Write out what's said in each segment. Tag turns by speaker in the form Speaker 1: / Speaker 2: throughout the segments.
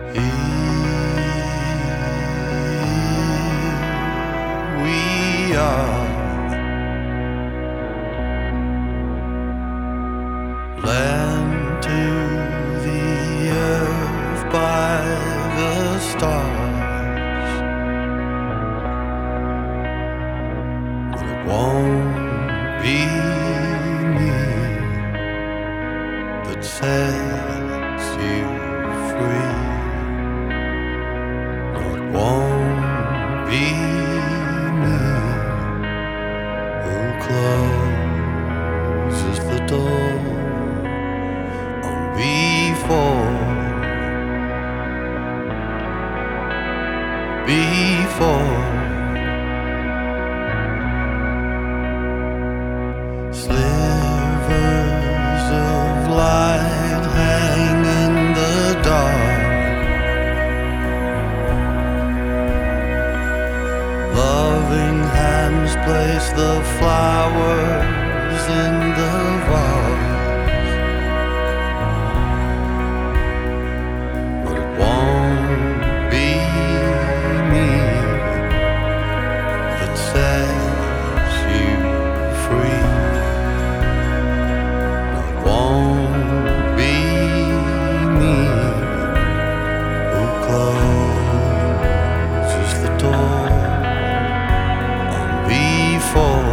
Speaker 1: We are land to the earth by the stars, but it won't be me that sets you free. No, it won't be me who closes the door on before slivers of light hang in the dark. Loving hands place the flowers in the vase, but it won't be me that sets you free. No, it won't be me who closes the door on before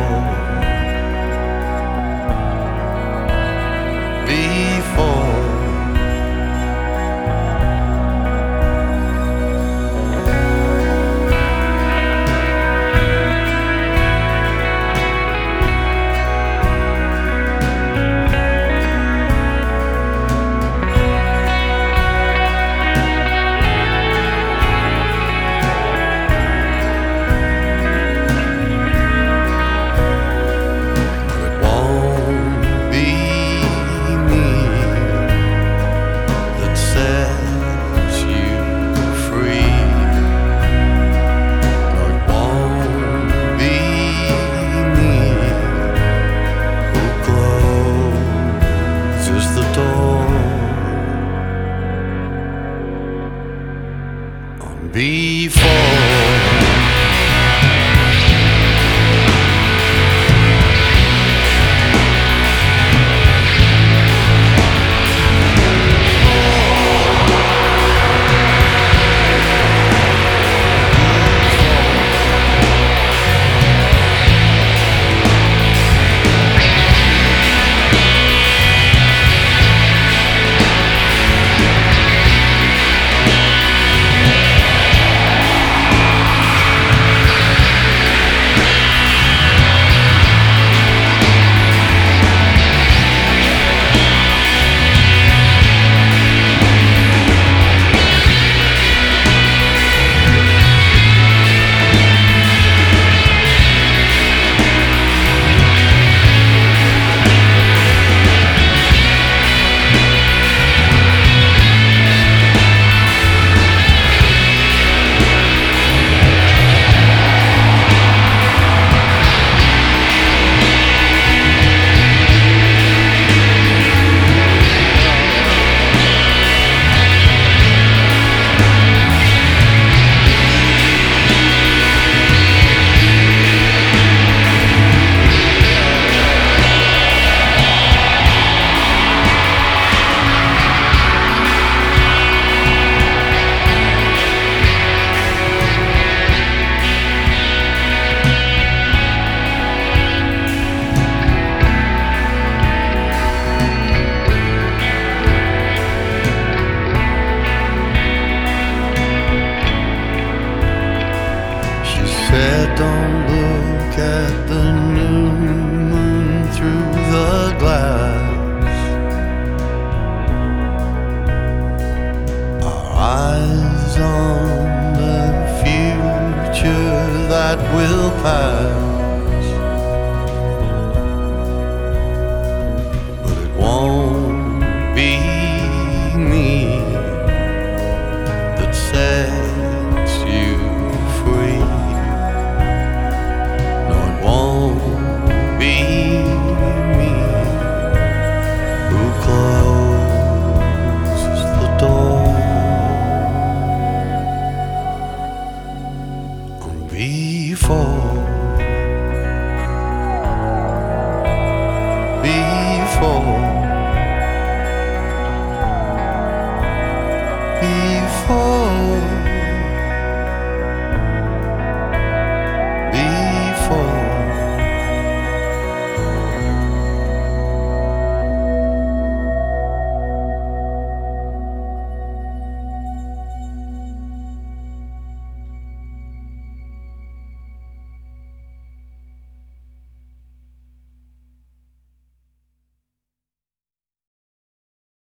Speaker 1: don't look at the new moon through the glass. Our eyes on the future that will pass, but it won't be me that sets you free. Closes the door heart